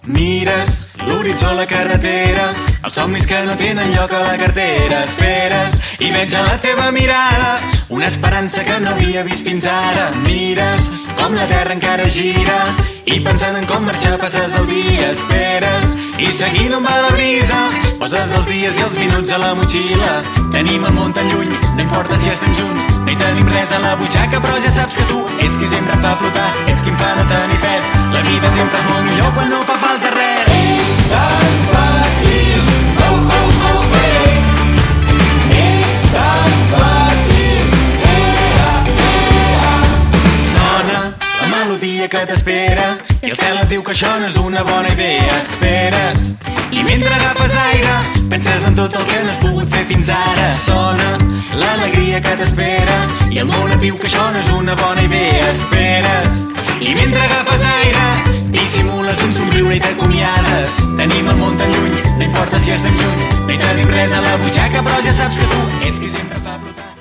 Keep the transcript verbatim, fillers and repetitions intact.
Mires l'horitzó a la carretera, els somnis que no tenen lloc a la cartera. Esperes i veig a la teva mirada una esperança que no havia vist fins ara. Mires com la terra encara gira i pensant en com marxar passes el dia. Esperes i seguint on va la brisa poses els dies i els minuts a la motxilla. Tenim el món tan lluny, no importa si estem junts, no hi tenim res a la butxaca, però ja saps que tu ets qui sempre em fa flotar, ets qui em fa no tenir pes. La vida sempre és molt millor quan no fa falta res. És tan fàcil, oh, oh, oh, eh. És tan fàcil, eh, eh. Sona la melodia que t'espera i el cel et diu que això no és una bona idea. Esperes i mentre agafes aire penses en tot el que no has pogut fer fins ara. Sona l'alegria que t'espera i el món et diu que això no és una bona idea. Esperes i mentre agafes aire dissimules un somriure i t'acomiades. Tenim el món tan lluny, no importa si estem junts, no hi tenim res a la butxaca, però ja saps que tu ets qui sempre fa flotar.